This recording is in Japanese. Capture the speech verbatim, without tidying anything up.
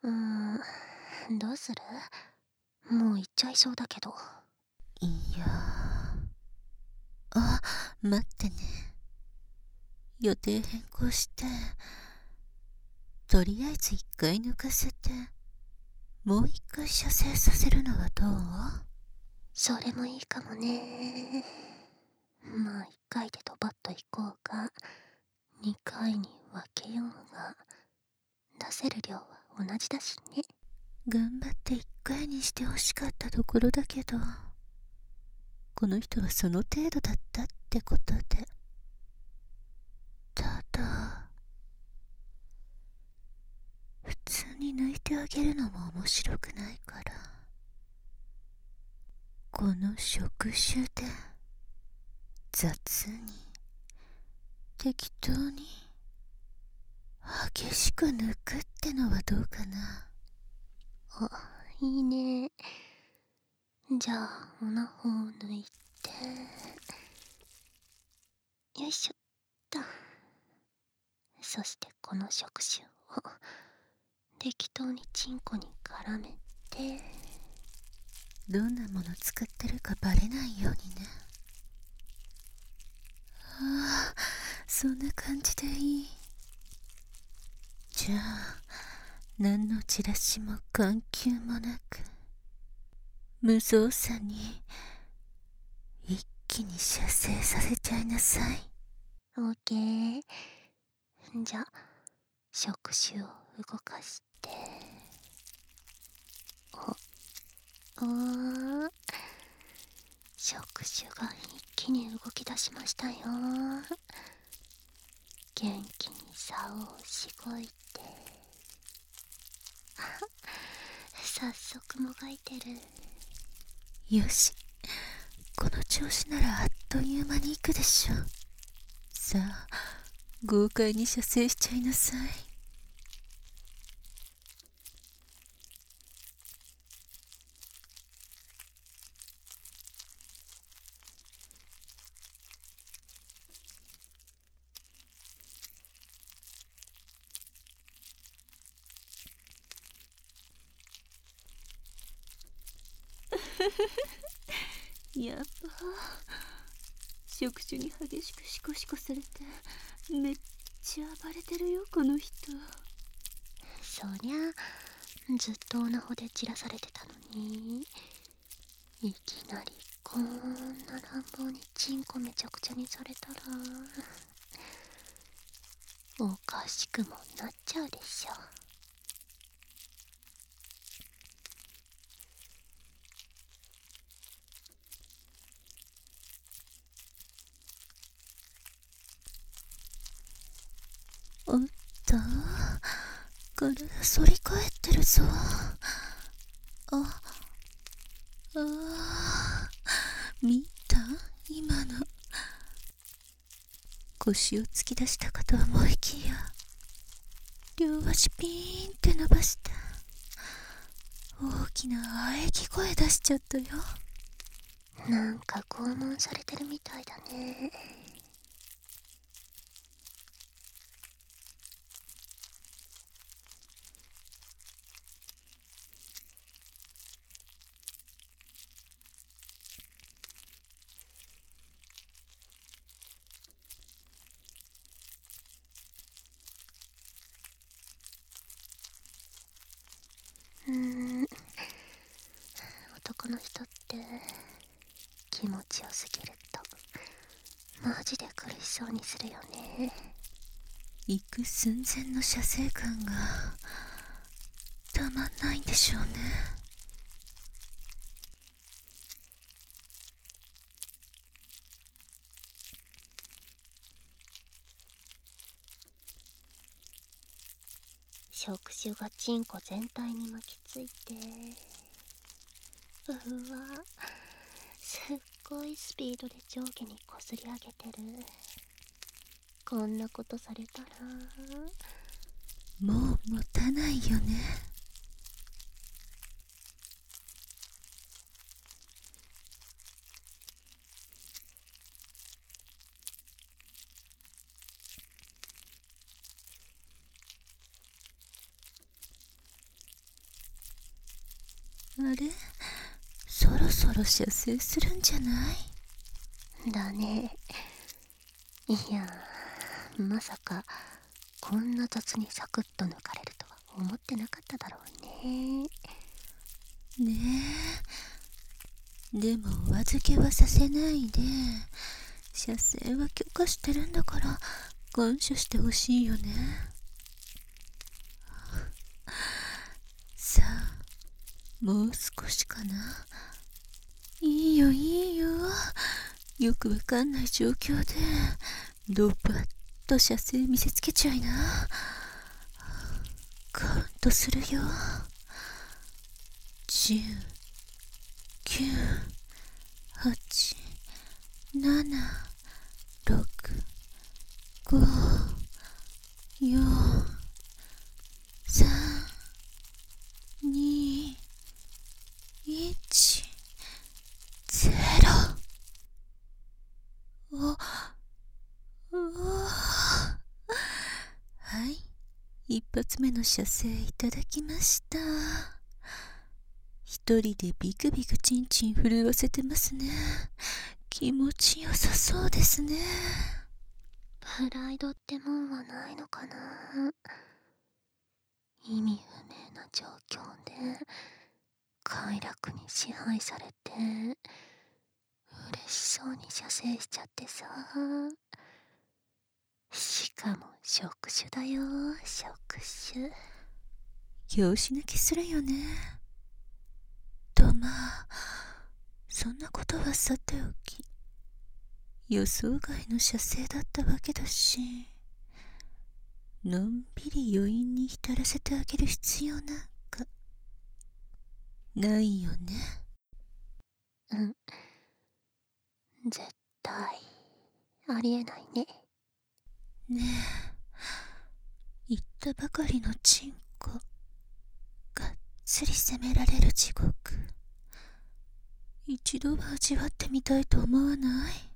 うーん、どうする？もう行っちゃいそうだけど。 いや。あ、待ってね。予定変更して、とりあえず一回抜かせて、もう一回射精させるのはどう？ それもいいかもね。まあ一回でドバッと行こうか、二回に分けようが、出せる量は同じだしね。 頑張って一回にしてほしかったところだけど、この人はその程度だったってことで。ただ、普通に抜いてあげるのも面白くないから、この触手で雑に適当に激しく抜くってのはどうかな。 あ、いいね。じゃあオナホを抜いて、よいしょっと。そしてこの触手を適当にチンコに絡めて、 どんなもの使ってるかバレないようにね。ああ、そんな感じでいい。じゃあ、何のチラシも眼球もなく、無造作に一気に射精させちゃいなさい。 オーケー。じゃあ触手を動かして、おおー、触手が一気に動き出しましたよ。元気に竿をしごいて、早速もがいてる。 よし、この調子ならあっという間にいくでしょ。さあ、豪快に射精しちゃいなさい。やっぱ触手に激しくシコシコされてめっちゃ暴れてるよこの人。 そりゃずっとオナホで散らされてたのに、いきなりこんな乱暴にチンコめちゃくちゃにされたらおかしくもなっちゃうでしょ。 おっと、体反り返ってるぞ。あ、あー、見た？今の。腰を突き出したかと思いきや、両足ピーンって伸ばした。大きな喘ぎ声出しちゃったよ。 なんか拷問されてるみたいだね。うーん、男の人って気持ちよすぎるとマジで苦しそうにするよね。 行く寸前の射精感がたまんないんでしょうね。 触手がチンコ全体に巻きついて、うわ、すっごいスピードで上下にこすり上げてる。こんなことされたらもう持たないよね。 あれ、そろそろ射精するんじゃない？ だね。いや、まさかこんな雑にサクッと抜かれるとは思ってなかっただろうね。 ねえ、でもお預けはさせないで。射精は許可してるんだから感謝してほしいよね。さあ、もう少しかな。いいよいいよ。よくわかんない状況でドバッと射精見せつけちゃいな。カウントするよ。じゅう、きゅう、はち、なな、ろく、ご、よん、さん、に、いち、ゼロ。お、うわ。はい、一発目の射精いただきました。一人でビクビクチンチン震わせてますね。気持ちよさそうですね。 プライドってもんはないのかな。意味不明な状況で快楽に支配されて嬉しそうに射精しちゃってさ。しかも触手だよ、触手。 拍子抜きするよね。とまあ、そんなことはさておき、予想外の射精だったわけだし、のんびり余韻に浸らせてあげる必要なんかないよね。 うん、絶対ありえないね。 ねえ、言ったばかりのチンコがっつり責められる地獄、一度は味わってみたいと思わない？